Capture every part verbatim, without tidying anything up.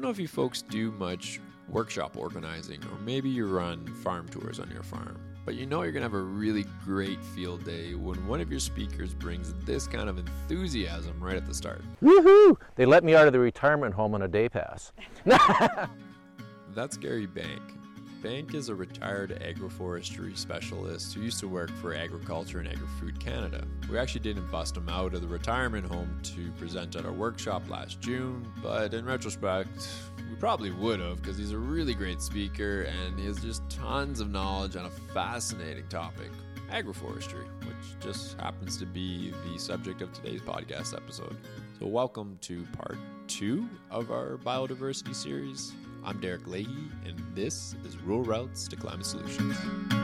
know if you folks do much workshop organizing, or maybe you run farm tours on your farm, but you know you're going to have a really great field day when one of your speakers brings this kind of enthusiasm right at the start. Woohoo! They let me out of the retirement home on a day pass. That's Gary Bank. Bank is a retired agroforestry specialist who used to work for Agriculture and Agri-Food Canada. We actually didn't bust him out of the retirement home to present at our workshop last June, but in retrospect, we probably would have, because he's a really great speaker and he has just tons of knowledge on a fascinating topic, agroforestry, which just happens to be the subject of today's podcast episode. So welcome to part two of our biodiversity series. I'm Derek Leahy, and this is Rural Routes to Climate Solutions.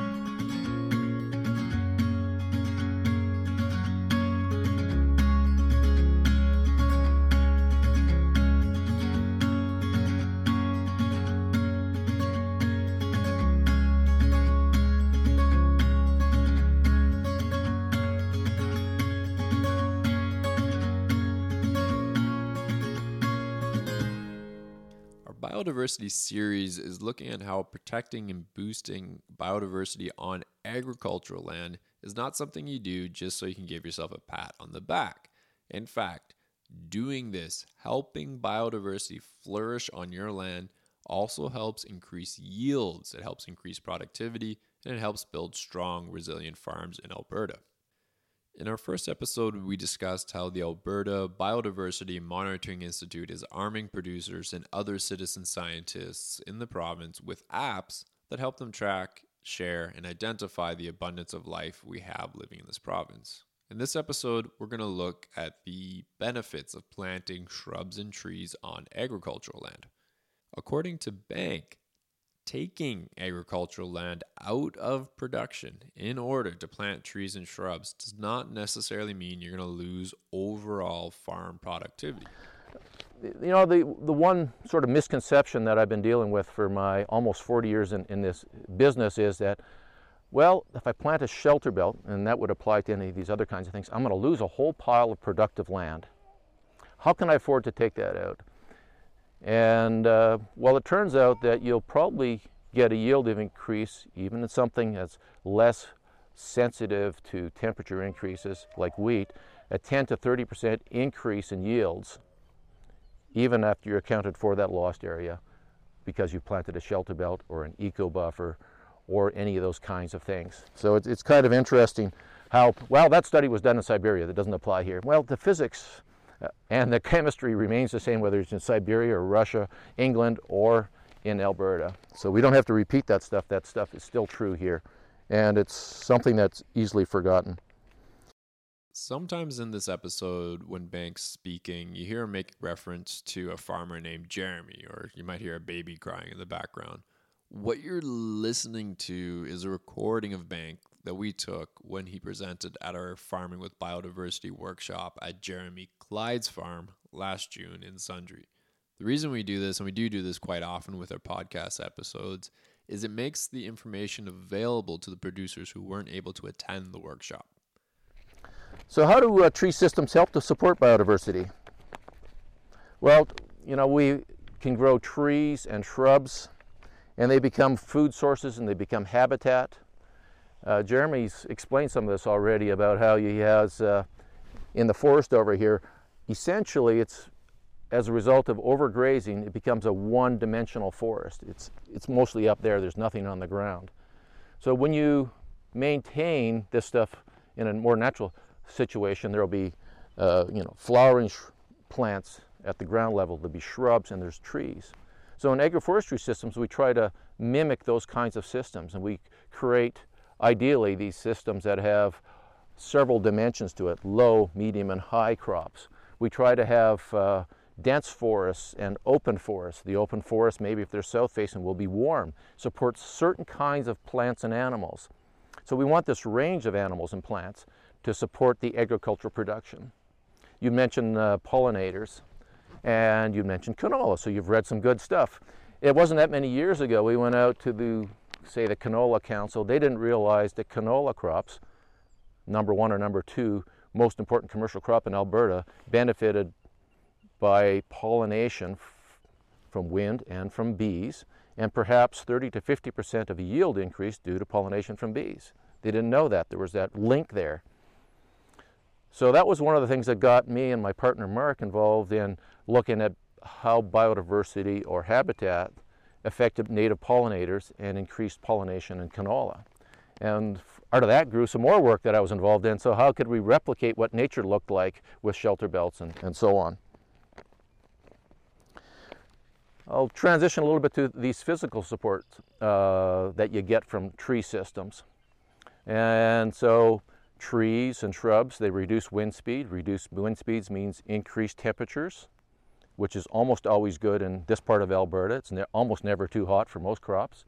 Biodiversity series is looking at how protecting and boosting biodiversity on agricultural land is not something you do just so you can give yourself a pat on the back. In fact, doing this, helping biodiversity flourish on your land, also helps increase yields, it helps increase productivity, and it helps build strong, resilient farms in Alberta. In our first episode, we discussed how the Alberta Biodiversity Monitoring Institute is arming producers and other citizen scientists in the province with apps that help them track, share, and identify the abundance of life we have living in this province. In this episode, we're going to look at the benefits of planting shrubs and trees on agricultural land. According to Bank, taking agricultural land out of production in order to plant trees and shrubs does not necessarily mean you're going to lose overall farm productivity. You know, the the one sort of misconception that I've been dealing with for my almost forty years in, in this business is that, well, if I plant a shelter belt, and that would apply to any of these other kinds of things, I'm going to lose a whole pile of productive land. How can I afford to take that out? And uh, well, it turns out that you'll probably get a yield of increase even in something that's less sensitive to temperature increases like wheat, a ten to thirty percent increase in yields even after you're accounted for that lost area because you planted a shelter belt or an eco buffer or any of those kinds of things. So it's, it's kind of interesting how, well, that study was done in Siberia, that doesn't apply here. Well, the physics and the chemistry remains the same whether it's in Siberia or Russia, England, or in Alberta. So we don't have to repeat that stuff. That stuff is still true here. And it's something that's easily forgotten. Sometimes in this episode, when Bank's speaking, you hear him make reference to a farmer named Jeremy, or you might hear a baby crying in the background. What you're listening to is a recording of Bank that we took when he presented at our Farming with Biodiversity workshop at Jeremy Clyde's farm last June in Sundre. The reason we do this, and we do do this quite often with our podcast episodes, is it makes the information available to the producers who weren't able to attend the workshop. So how do uh, tree systems help to support biodiversity? Well, you know, we can grow trees and shrubs, and they become food sources and they become habitat. Uh, Jeremy's explained some of this already about how he has, uh, in the forest over here, essentially it's as a result of overgrazing, it becomes a one-dimensional forest. It's, it's mostly up there, there's nothing on the ground. So when you maintain this stuff in a more natural situation, there'll be uh, you know, flowering sh- plants at the ground level, there'll be shrubs, and there's trees. So in agroforestry systems, we try to mimic those kinds of systems, and we create, ideally, these systems that have several dimensions to it, low, medium, and high crops. We try to have uh, dense forests and open forests. The open forest, maybe if they're south-facing, will be warm, supports certain kinds of plants and animals. So we want this range of animals and plants to support the agricultural production. You mentioned uh, pollinators, and you mentioned canola, so you've read some good stuff. It wasn't that many years ago we went out to the, say, the Canola Council. They didn't realize that canola crops, number one or number two, most important commercial crop in Alberta, benefited by pollination from wind and from bees, and perhaps thirty to fifty percent of a yield increase due to pollination from bees. They didn't know that. There was that link there. So that was one of the things that got me and my partner Mark involved in looking at how biodiversity or habitat affected native pollinators and increased pollination in canola. And out of that grew some more work that I was involved in. So how could we replicate what nature looked like with shelter belts and, and so on? I'll transition a little bit to these physical supports uh, that you get from tree systems. And so trees and shrubs, they reduce wind speed. Reduced wind speeds means increased temperatures, which is almost always good in this part of Alberta. It's ne- almost never too hot for most crops.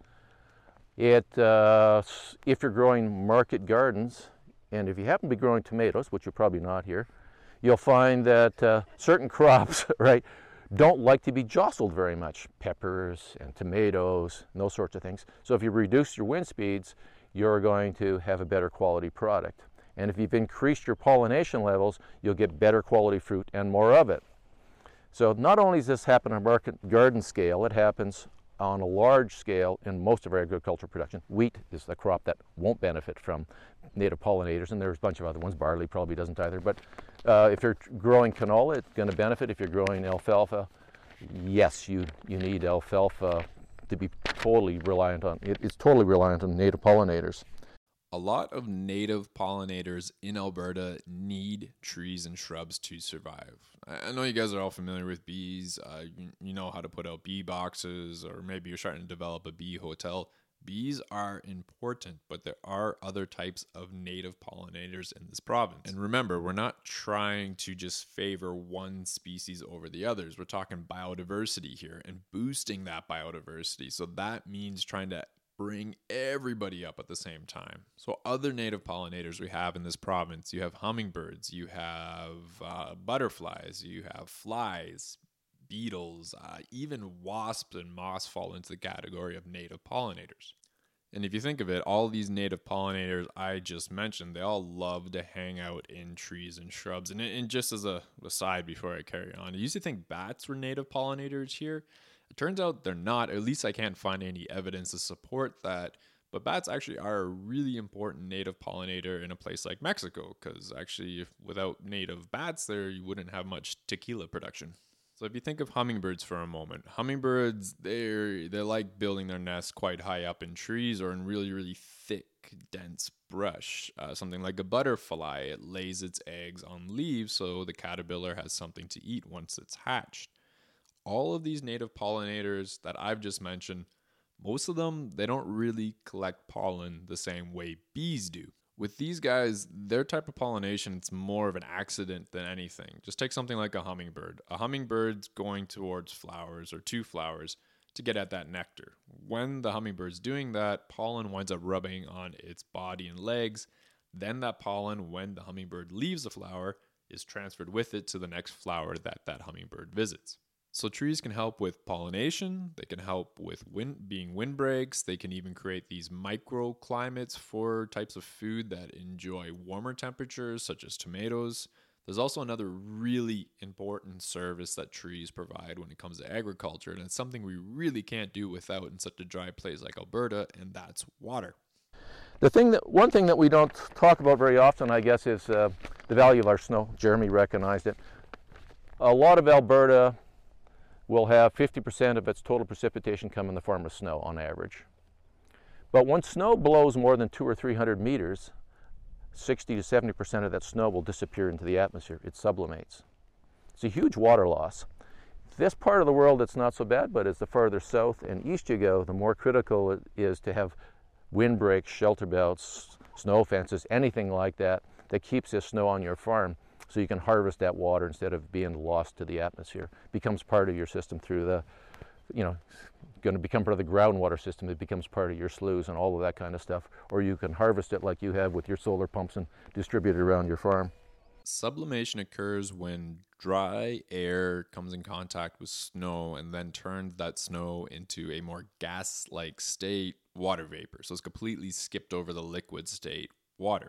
It, uh, if you're growing market gardens, and if you happen to be growing tomatoes, which you're probably not here, you'll find that uh, certain crops, right, don't like to be jostled very much. Peppers and tomatoes and those sorts of things. So if you reduce your wind speeds, you're going to have a better quality product. And if you've increased your pollination levels, you'll get better quality fruit and more of it. So not only does this happen on a market garden scale, it happens on a large scale in most of our agricultural production. Wheat is the crop that won't benefit from native pollinators, and there's a bunch of other ones. Barley probably doesn't either. But uh, if you're growing canola, it's going to benefit. If you're growing alfalfa, yes, you, you need alfalfa to be totally reliant on, it, it's totally reliant on native pollinators. A lot of native pollinators in Alberta need trees and shrubs to survive. I know you guys are all familiar with bees. Uh, you, you know how to put out bee boxes, or maybe you're starting to develop a bee hotel. Bees are important, but there are other types of native pollinators in this province. And remember, we're not trying to just favor one species over the others. We're talking biodiversity here and boosting that biodiversity. So that means trying to bring everybody up at the same time. So other native pollinators we have in this province, you have hummingbirds, you have uh, butterflies, you have flies, beetles, uh, even wasps and moths fall into the category of native pollinators. And if you think of it, all these native pollinators I just mentioned, they all love to hang out in trees and shrubs. And, and just as a aside before I carry on, I used to think bats were native pollinators here. It turns out they're not. At least I can't find any evidence to support that. But bats actually are a really important native pollinator in a place like Mexico, because actually if without native bats there, you wouldn't have much tequila production. So if you think of hummingbirds for a moment, hummingbirds, they're, they like building their nests quite high up in trees or in really, really thick, dense brush. Uh, something like a butterfly, it lays its eggs on leaves so the caterpillar has something to eat once it's hatched. All of these native pollinators that I've just mentioned, most of them, they don't really collect pollen the same way bees do. With these guys, their type of pollination, it's more of an accident than anything. Just take something like a hummingbird. A hummingbird's going towards flowers or to flowers to get at that nectar. When the hummingbird's doing that, pollen winds up rubbing on its body and legs. Then that pollen, when the hummingbird leaves the flower, is transferred with it to the next flower that that hummingbird visits. So trees can help with pollination, they can help with wind, being windbreaks, they can even create these microclimates for types of food that enjoy warmer temperatures, such as tomatoes. There's also another really important service that trees provide when it comes to agriculture, and it's something we really can't do without in such a dry place like Alberta, and that's water. The thing that, one thing that we don't talk about very often, I guess, is uh, the value of our snow. Jeremy recognized it. A lot of Alberta will have fifty percent of its total precipitation come in the form of snow on average. But when snow blows more than two or three hundred meters, sixty to seventy percent of that snow will disappear into the atmosphere. It sublimates. It's a huge water loss. This part of the world, it's not so bad, but as the farther south and east you go, the more critical it is to have windbreaks, shelter belts, snow fences, anything like that, that keeps this snow on your farm, so you can harvest that water instead of being lost to the atmosphere. It becomes part of your system through the, you know, going to become part of the groundwater system. It becomes part of your sloughs and all of that kind of stuff. Or you can harvest it like you have with your solar pumps and distribute it around your farm. Sublimation occurs when dry air comes in contact with snow and then turns that snow into a more gas-like state, water vapor. So it's completely skipped over the liquid state, water.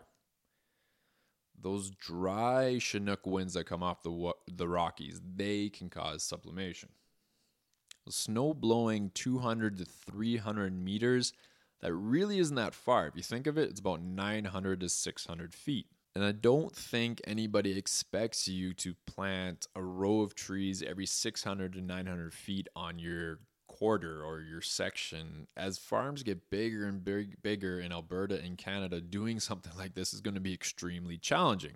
Those dry Chinook winds that come off the the Rockies, they can cause sublimation. Snow blowing two hundred to three hundred meters, that really isn't that far. If you think of it, it's about nine hundred to six hundred feet. And I don't think anybody expects you to plant a row of trees every six hundred to nine hundred feet on your quarter or your section. As farms get bigger and big, bigger in Alberta and Canada, doing something like this is going to be extremely challenging.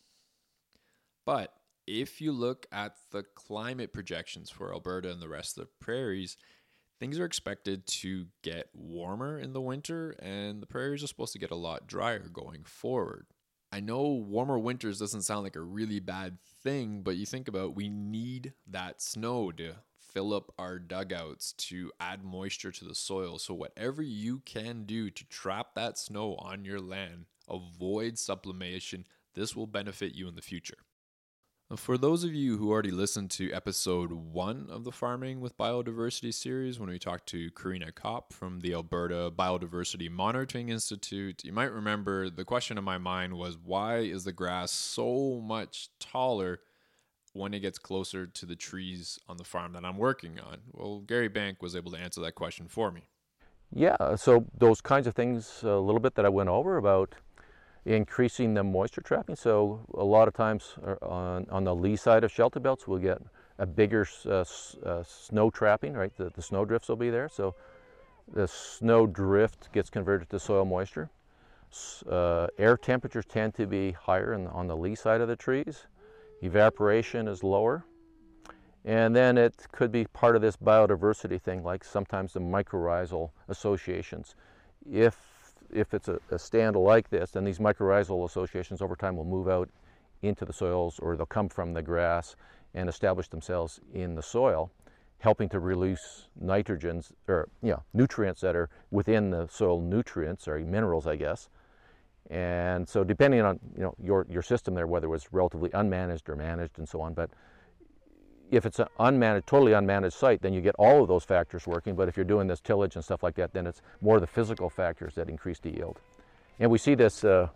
But if you look at the climate projections for Alberta and the rest of the prairies, things are expected to get warmer in the winter, and the prairies are supposed to get a lot drier going forward. I know warmer winters doesn't sound like a really bad thing, but you think about, we need that snow to fill up our dugouts, to add moisture to the soil. So whatever you can do to trap that snow on your land, avoid sublimation, this will benefit you in the future. For those of you who already listened to episode one of the Farming with Biodiversity series, when we talked to Karina Kopp from the Alberta Biodiversity Monitoring Institute, you might remember the question in my mind was, why is the grass so much taller when it gets closer to the trees on the farm that I'm working on? Well, Gary Bank was able to answer that question for me. Yeah, so those kinds of things, a little bit that I went over about increasing the moisture trapping. So a lot of times on, on the lee side of shelter belts, we'll get a bigger uh, uh, snow trapping, right? The, the snow drifts will be there. So the snow drift gets converted to soil moisture. Uh, air temperatures tend to be higher in, on the lee side of the trees. Evaporation is lower. And then it could be part of this biodiversity thing, like sometimes the mycorrhizal associations. If If it's a, a stand like this, then these mycorrhizal associations over time will move out into the soils, or they'll come from the grass and establish themselves in the soil, helping to release nitrogens, or you know, nutrients that are within the soil nutrients, or minerals, I guess. And so depending on you know your, your system there, whether it was relatively unmanaged or managed and so on, but if it's an unmanaged, totally unmanaged site, then you get all of those factors working. But if you're doing this tillage and stuff like that, then it's more the physical factors that increase the yield. And we see this uh,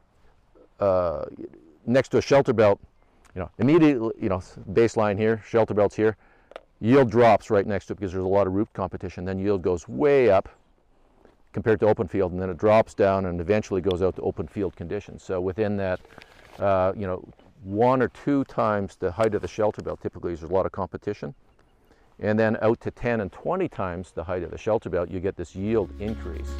uh, next to a shelter belt, you know, immediately, you know, baseline here, shelter belts here, yield drops right next to it because there's a lot of root competition. Then yield goes way up compared to open field, and then it drops down and eventually goes out to open field conditions. So within that, uh, you know, one or two times the height of the shelter belt, typically there's a lot of competition, and then out to ten and twenty times the height of the shelter belt, you get this yield increase.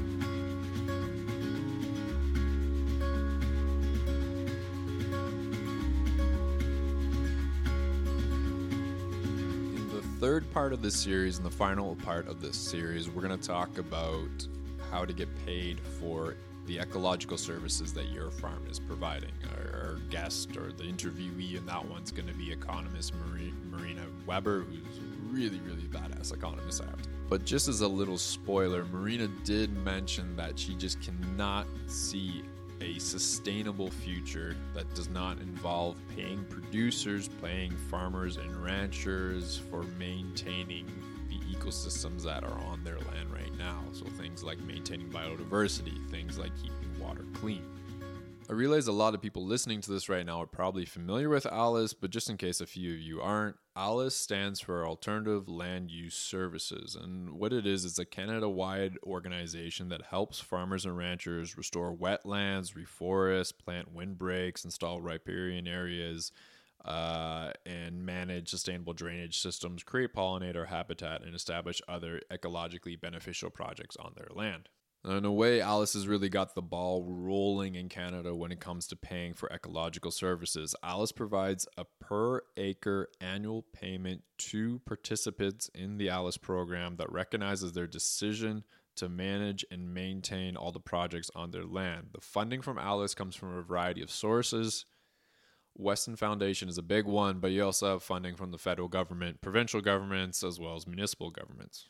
In the third part of this series, and the final part of this series, we're going to talk about how to get paid for the ecological services that your farm is providing. Our, our guest, or the interviewee, and that one's going to be economist Marie, Marina Weber, who's really, really badass economist, I have to. But just as a little spoiler, Marina did mention that she just cannot see a sustainable future that does not involve paying producers, paying farmers and ranchers for maintaining the ecosystems that are on their land right now. So things like maintaining biodiversity, things like keeping water clean. I realize a lot of people listening to this right now are probably familiar with ALUS, but just in case a few of you aren't, ALUS stands for Alternative Land Use Services. And what it is, is a Canada-wide organization that helps farmers and ranchers restore wetlands, reforest, plant windbreaks, install riparian areas, Uh, and manage sustainable drainage systems, create pollinator habitat, and establish other ecologically beneficial projects on their land. In a way, ALUS has really got the ball rolling in Canada when it comes to paying for ecological services. ALUS provides a per acre annual payment to participants in the ALUS program that recognizes their decision to manage and maintain all the projects on their land. The funding from ALUS comes from a variety of sources. Weston Foundation is a big one, but you also have funding from the federal government, provincial governments, as well as municipal governments.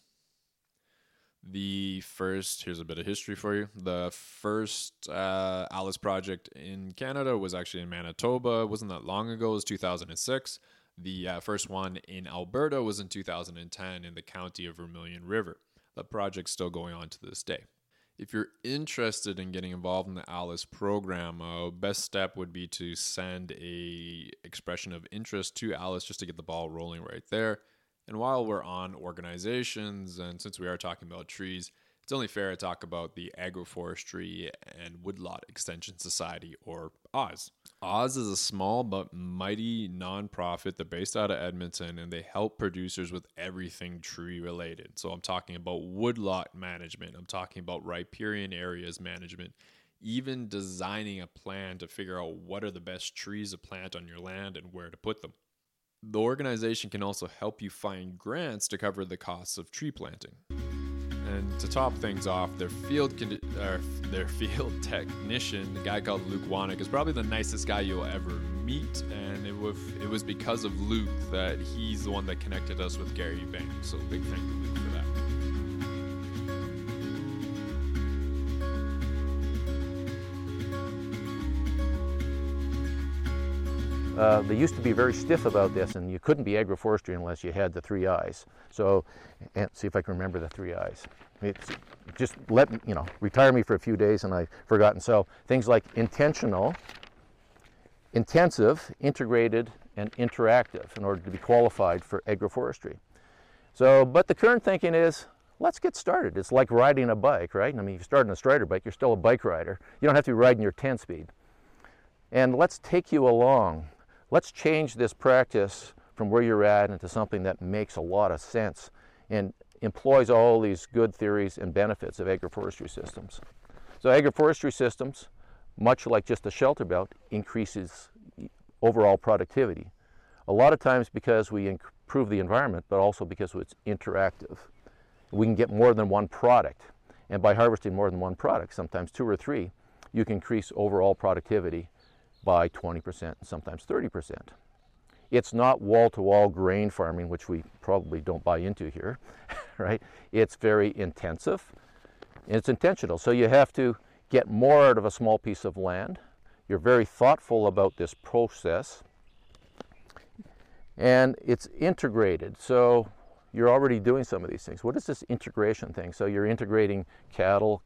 The first, here's a bit of history for you. The first uh, ALUS project in Canada was actually in Manitoba. It wasn't that long ago. It was two thousand six. The uh, first one in Alberta was in two thousand ten in the county of Vermilion River. The project's still going on to this day. If you're interested in getting involved in the ALUS program, uh, best step would be to send a expression of interest to ALUS just to get the ball rolling right there. And while we're on organizations, and since we are talking about trees, it's only fair to talk about the Agroforestry and Woodlot Extension Society, or O Z. O Z is a small but mighty nonprofit. They're based out of Edmonton, and they help producers with everything tree related. So I'm talking about woodlot management. I'm talking about riparian areas management, even designing a plan to figure out what are the best trees to plant on your land and where to put them. The organization can also help you find grants to cover the costs of tree planting. And to top things off, their field con- uh, their field technician, a guy called Luke Wanek, is probably the nicest guy you'll ever meet. And it was it was because of Luke that he's the one that connected us with Gary Banks. So big thank you, Luke, for that. Uh, they used to be very stiff about this, and you couldn't be agroforestry unless you had the three I's. So, and see if I can remember the three I's. It's just let me, you know, retire me for a few days, and I've forgotten. So things like intentional, intensive, integrated, and interactive in order to be qualified for agroforestry. So, but the current thinking is, let's get started. It's like riding a bike, right? I mean, if you start on a strider bike, you're still a bike rider. You don't have to be riding your ten speed. And let's take you along. Let's change this practice from where you're at into something that makes a lot of sense and employs all these good theories and benefits of agroforestry systems. So agroforestry systems, much like just a shelter belt, increases overall productivity. A lot of times because we improve the environment, but also because it's interactive. We can get more than one product. And by harvesting more than one product, sometimes two or three, you can increase overall productivity by twenty percent and sometimes thirty percent. It's not wall-to-wall grain farming, which we probably don't buy into here, right? It's very intensive, and it's intentional. So you have to get more out of a small piece of land. You're very thoughtful about this process, and it's integrated. So you're already doing some of these things. What is this integration thing? So you're integrating cattle,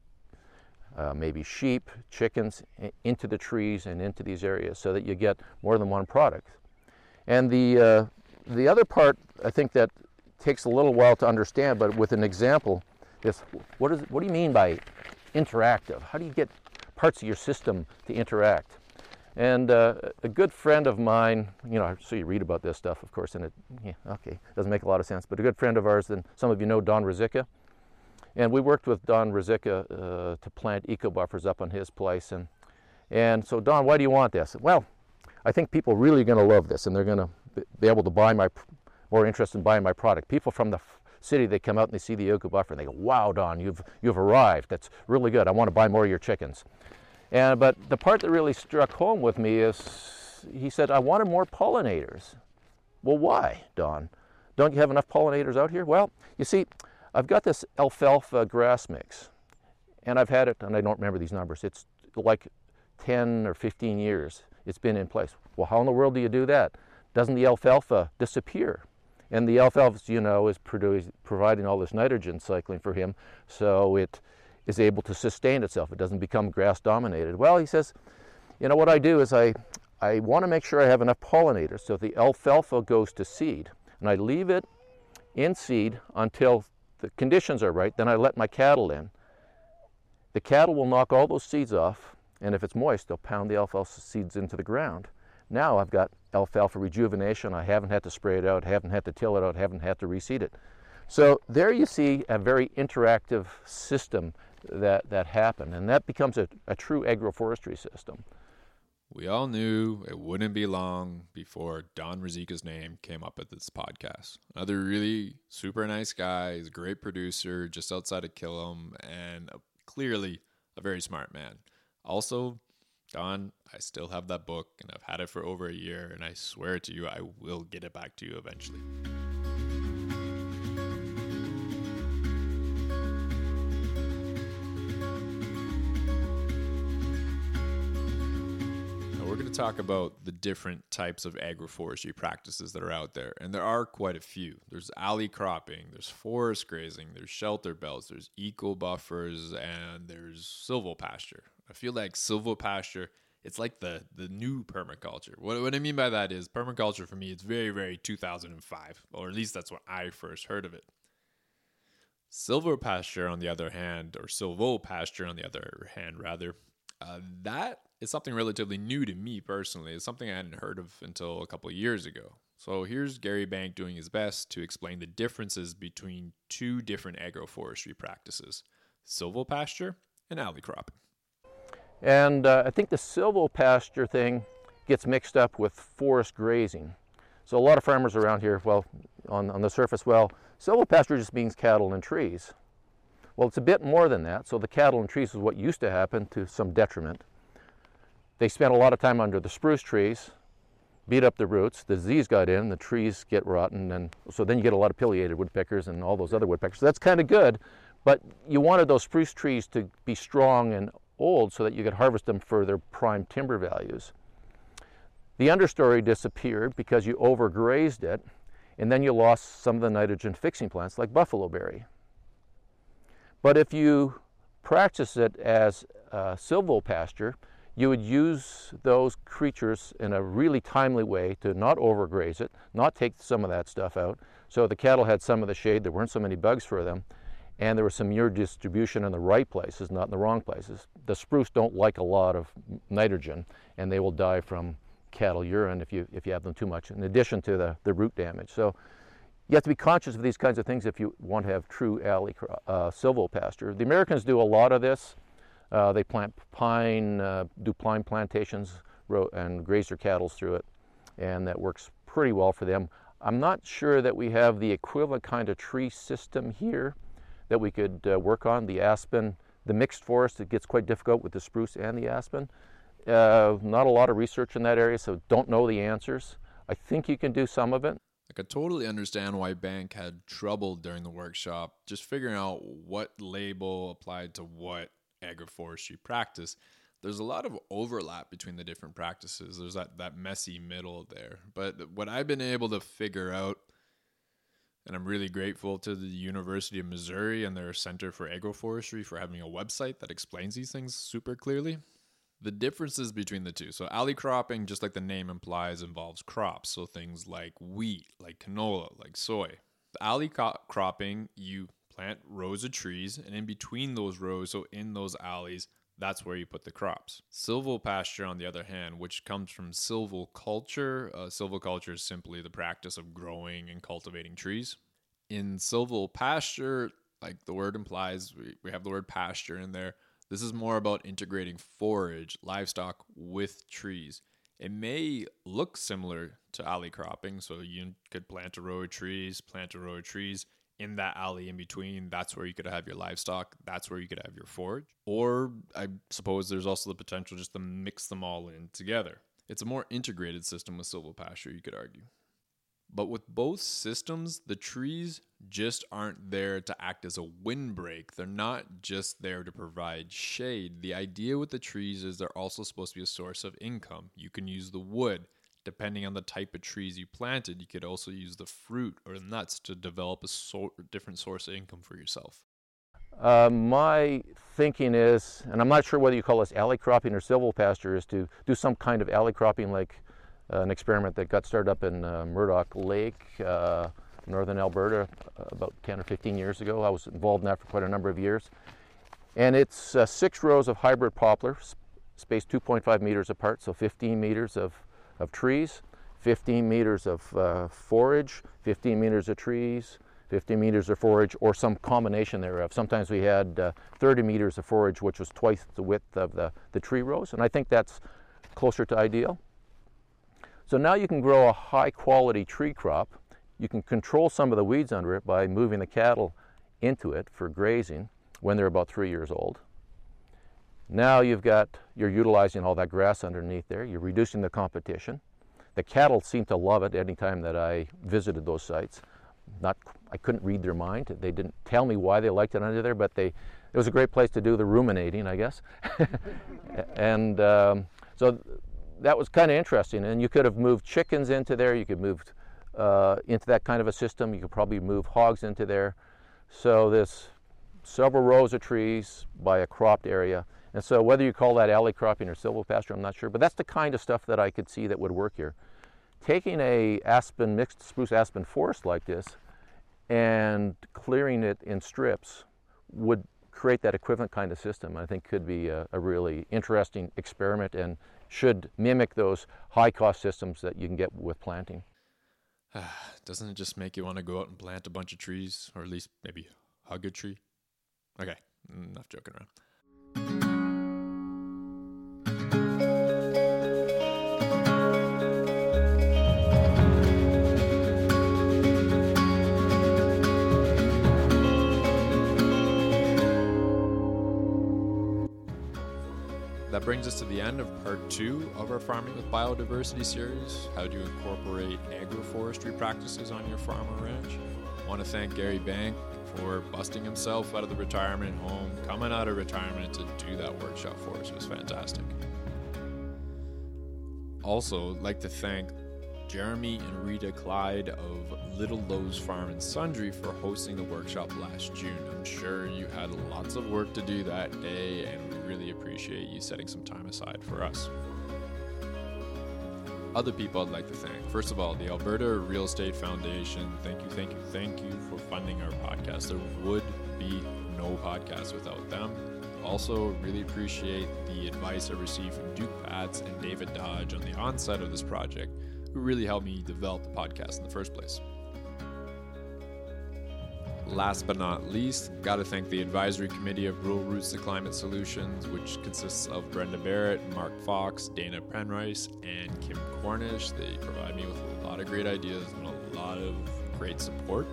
Uh, maybe sheep, chickens, into the trees and into these areas so that you get more than one product. And the, uh, the other part, I think, that takes a little while to understand, but with an example, is what, is, what do you mean by interactive? How do you get parts of your system to interact? And uh, a good friend of mine, you know, so you read about this stuff, of course, and it, yeah, okay, doesn't make a lot of sense, but a good friend of ours, and some of you know Don Ruzicka. And we worked with Don Ruzicka uh, to plant eco-buffers up on his place. And, and so, Don, why do you want this? Well, I think people are really going to love this, and they're going to be able to buy my, more interested in buying my product. People from the city, they come out and they see the eco-buffer, and they go, wow, Don, you've, you've arrived. That's really good. I want to buy more of your chickens. And, but the part that really struck home with me is, he said, I wanted more pollinators. Well, why, Don? Don't you have enough pollinators out here? Well, you see, I've got this alfalfa grass mix, and I've had it, and I don't remember these numbers, it's like ten or fifteen years it's been in place. Well, how in the world do you do that? Doesn't the alfalfa disappear? And the alfalfa, you know, is produ- providing all this nitrogen cycling for him, so it is able to sustain itself. It doesn't become grass dominated. Well, he says, you know, what I do is I, I want to make sure I have enough pollinators so the alfalfa goes to seed, and I leave it in seed until the conditions are right. Then I let my cattle in. The cattle will knock all those seeds off, and if it's moist, they'll pound the alfalfa seeds into the ground. Now I've got alfalfa rejuvenation. I haven't had to spray it out, haven't had to till it out, haven't had to reseed it. So there you see a very interactive system that, that happened, and that becomes a, a true agroforestry system. We all knew it wouldn't be long before Don Ruzicka's name came up at this podcast. Another really super nice guy. He's a great producer just outside of Killam, and clearly a very smart man. Also, Don, I still have that book, and I've had it for over a year, and I swear to you, I will get it back to you eventually. We're going to talk about the different types of agroforestry practices that are out there, and there are quite a few. There's alley cropping, there's forest grazing, there's shelter belts, there's eco buffers, and there's silvopasture. I feel like silvopasture It's like the the new permaculture. What, what I mean by that is permaculture for me, it's very, very two thousand five, or at least that's when I first heard of it. Silvopasture, on the other hand, or silvopasture, on the other hand, rather, uh, that is something relatively new to me personally. It's something I hadn't heard of until a couple of years ago. So here's Gary Bank doing his best to explain the differences between two different agroforestry practices, silvopasture and alley cropping. And uh, I think the silvopasture thing gets mixed up with forest grazing. So a lot of farmers around here, well, on, on the surface, well, silvopasture just means cattle and trees. Well, it's a bit more than that. So the cattle and trees is what used to happen, to some detriment. They spent a lot of time under the spruce trees, beat up the roots, the disease got in, the trees get rotten, and so then you get a lot of pileated woodpeckers and all those other woodpeckers. So that's kind of good, but you wanted those spruce trees to be strong and old so that you could harvest them for their prime timber values. The understory disappeared because you overgrazed it, and then you lost some of the nitrogen fixing plants like buffalo berry. But if you practice it as uh, silvopasture, you would use those creatures in a really timely way to not overgraze it, not take some of that stuff out. So the cattle had some of the shade, there weren't so many bugs for them, and there was some year distribution in the right places, not in the wrong places. The spruce don't like a lot of nitrogen, and they will die from cattle urine if you if you have them too much, in addition to the, the root damage. So you have to be conscious of these kinds of things if you want to have true alley uh, silvopasture. The Americans do a lot of this. Uh, they plant pine, uh, do pine plantations and graze their cattle through it, and that works pretty well for them. I'm not sure that we have the equivalent kind of tree system here that we could uh, work on. The aspen, the mixed forest, it gets quite difficult with the spruce and the aspen. Uh, not a lot of research in that area, so don't know the answers. I think you can do some of it. I could totally understand why Bank had trouble during the workshop just figuring out what label applied to what agroforestry practice. There's a lot of overlap between the different practices. There's that, that messy middle there. But what I've been able to figure out, and I'm really grateful to the University of Missouri and their Center for Agroforestry for having a website that explains these things super clearly. The differences between the two. So alley cropping, just like the name implies, involves crops. So things like wheat, like canola, like soy. The alley co- cropping, you plant rows of trees, and in between those rows, so in those alleys, that's where you put the crops. Silvopasture, on the other hand, which comes from silviculture. Uh, silviculture is simply the practice of growing and cultivating trees. In silvopasture, like the word implies, we, we have the word pasture in there. This is more about integrating forage, livestock with trees. It may look similar to alley cropping, so you could plant a row of trees, plant a row of trees. In that alley in between, that's where you could have your livestock. That's where you could have your forage. Or I suppose there's also the potential just to mix them all in together. It's a more integrated system with silvopasture, you could argue. But with both systems, the trees just aren't there to act as a windbreak. They're not just there to provide shade. The idea with the trees is they're also supposed to be a source of income. You can use the wood. Depending on the type of trees you planted, you could also use the fruit or the nuts to develop a so- different source of income for yourself. Uh, my thinking is, and I'm not sure whether you call this alley cropping or silvopasture, is to do some kind of alley cropping, like uh, an experiment that got started up in uh, Murdoch Lake, uh, northern Alberta, uh, about ten or fifteen years ago. I was involved in that for quite a number of years. And it's uh, six rows of hybrid poplar, spaced two point five meters apart, so fifteen meters of of trees, fifteen meters of uh, forage, fifteen meters of trees, fifteen meters of forage, or some combination thereof. Sometimes we had uh, thirty meters of forage, which was twice the width of the, the tree rows, and I think that's closer to ideal. So now you can grow a high quality tree crop. You can control some of the weeds under it by moving the cattle into it for grazing when they're about three years old. Now you've got, you're utilizing all that grass underneath there. You're reducing the competition. The cattle seem to love it any time that I visited those sites. Not, I couldn't read their mind. They didn't tell me why they liked it under there, but they, it was a great place to do the ruminating, I guess. and um, so that was kind of interesting. And you could have moved chickens into there. You could move uh, into that kind of a system. You could probably move hogs into there. So this several rows of trees by a cropped area. And so whether you call that alley cropping or silvopasture, I'm not sure, but that's the kind of stuff that I could see that would work here. Taking a aspen, mixed spruce aspen forest like this and clearing it in strips would create that equivalent kind of system. I think could be a, a really interesting experiment and should mimic those high cost systems that you can get with planting. Doesn't it just make you want to go out and plant a bunch of trees, or at least maybe hug a tree? Okay, enough joking around. That brings us to the end of part two of our Farming with Biodiversity series, how to incorporate agroforestry practices on your farm or ranch. I want to thank Gary Bank for busting himself out of the retirement home, coming out of retirement to do that workshop for us. It was fantastic. Also, I'd like to thank Jeremy and Rita Clyde of Little Lowe's Farm and Sundry for hosting the workshop last June. I'm sure you had lots of work to do that day, and we really appreciate you setting some time aside for us. Other people I'd like to thank. First of all, the Alberta Real Estate Foundation. Thank you, thank you, thank you for funding our podcast. There would be no podcast without them. Also, really appreciate the advice I received from Duke Patz and David Dodge on the onset of this project, who really helped me develop the podcast in the first place. Last but not least, got to thank the advisory committee of Rural Roots to Climate Solutions, which consists of Brenda Barrett, Mark Fox, Dana Penrice, and Kim Cornish. They provide me with a lot of great ideas and a lot of great support.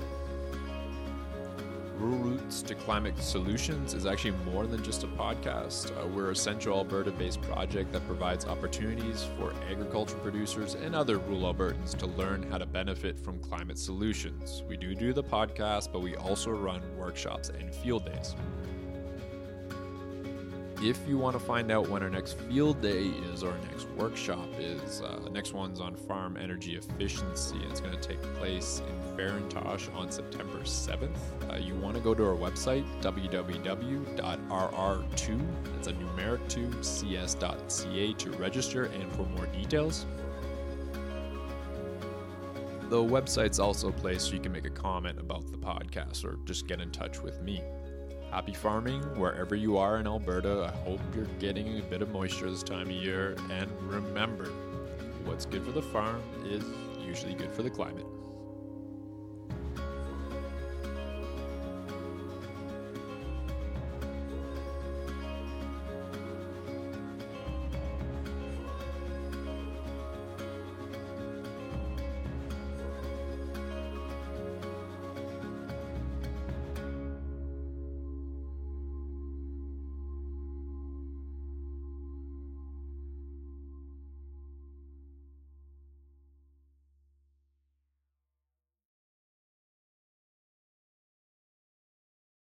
Rural Roots to Climate Solutions is actually more than just a podcast. Uh, we're a central Alberta-based project that provides opportunities for agriculture producers and other rural Albertans to learn how to benefit from climate solutions. We do do the podcast, but we also run workshops and field days. If you want to find out when our next field day is or our next workshop is, uh, the next one's on farm energy efficiency. It's going to take place in Farintosh on September seventh. Uh, you want to go to our website, w w w dot r r two, that's a numeric two, c s dot c a to register and for more details. The website's also a place so you can make a comment about the podcast or just get in touch with me. Happy farming wherever you are in Alberta. I hope you're getting a bit of moisture this time of year. And remember, what's good for the farm is usually good for the climate.